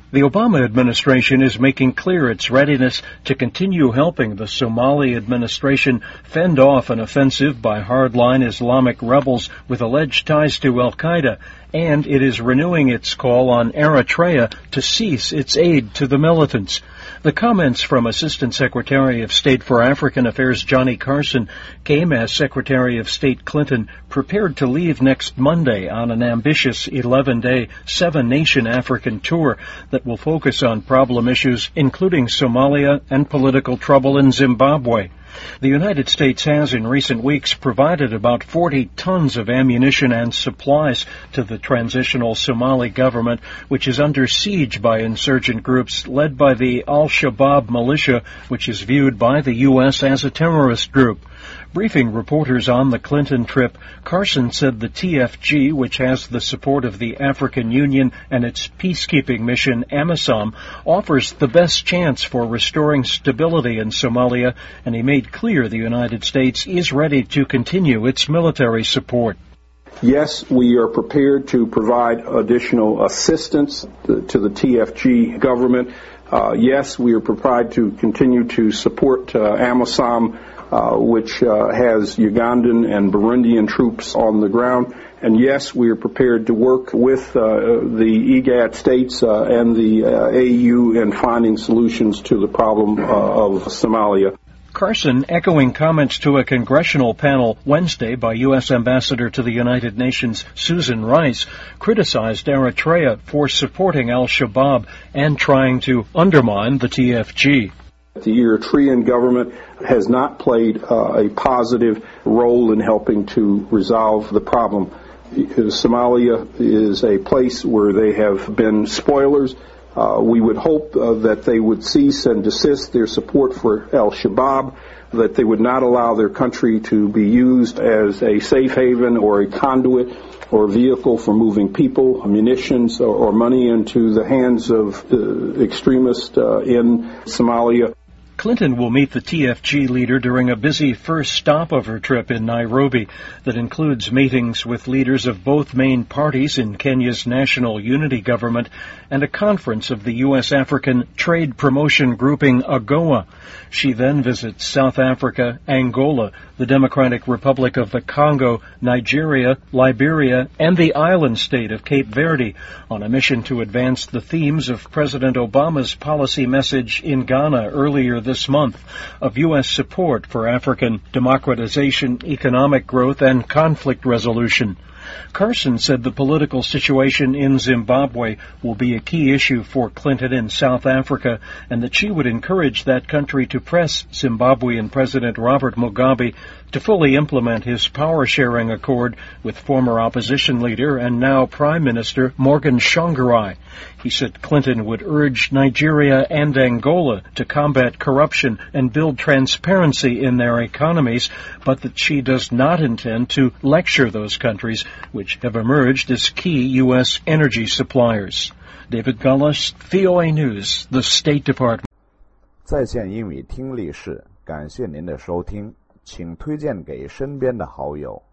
The Obama administration is making clear its readiness to continue helping the Somali administration fend off an offensive by hardline Islamic rebels with alleged ties to al-Qaeda, and it is renewing its call on Eritrea to cease its aid to the militants. The comments from Assistant Secretary of State for African Affairs Johnny Carson came as Secretary of State Clinton prepared to leave next Monday on an ambitious 11-day, 7-nation African tour that will focus on problem issues including Somalia and political trouble in Zimbabwe. The United States has in recent weeks provided about 40 tons of ammunition and supplies to the transitional Somali government, which is under siege by insurgent groups led by the Al-Shabaab militia, which is viewed by the U.S. as a terrorist group. Briefing reporters on the Clinton trip, Carson said the TFG, which has the support of the African Union and its peacekeeping mission, AMISOM, offers the best chance for restoring stability in Somalia, and he made clear the United States is ready to continue its military support. Yes, we are prepared to provide additional assistance to the TFG government. Yes, we are prepared to continue to support AMISOM, which has Ugandan and Burundian troops on the ground. And yes, we are prepared to work with the IGAD states and the AU in finding solutions to the problem of Somalia. Carson, echoing comments to a congressional panel Wednesday by U.S. Ambassador to the United Nations Susan Rice, criticized Eritrea for supporting al-Shabaab and trying to undermine the TFG. The Eritrean government has not played a positive role in helping to resolve the problem. Somalia is a place where they have been spoilers. We would hope that they would cease and desist their support for al-Shabaab, that they would not allow their country to be used as a safe haven or a conduit or vehicle for moving people, munitions, or money into the hands of extremists in Somalia. Clinton will meet the TFG leader during a busy first stop of her trip in Nairobi that includes meetings with leaders of both main parties in Kenya's national unity government and a conference of the U.S. African Trade Promotion Grouping AGOA. She then visits South Africa, Angola, the Democratic Republic of the Congo, Nigeria, Liberia, and the island state of Cape Verde on a mission to advance the themes of President Obama's policy message in Ghana earlier this month of U.S. support for African democratization, economic growth, and conflict resolution. Carson said the political situation in Zimbabwe will be a key issue for Clinton in South Africa, and that she would encourage that country to press Zimbabwean President Robert Mugabe to fully implement his power-sharing accord with former opposition leader and now Prime Minister Morgan Tsvangirai. He said Clinton would urge Nigeria and Angola to combat corruption and build transparency in their economies, but that she does not intend to lecture those countries, which have emerged as key U.S. energy suppliers. David Gullis, VOA News, the State Department. 在线英语听力室，感谢您的收听，请推荐给身边的好友。